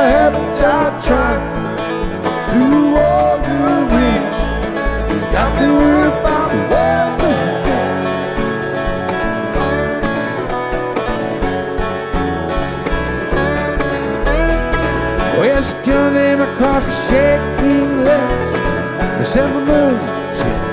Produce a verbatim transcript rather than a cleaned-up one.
haven't died trying through all your wind. Got to worry about the weather. West Carolina coffee shaking lips, December moon, she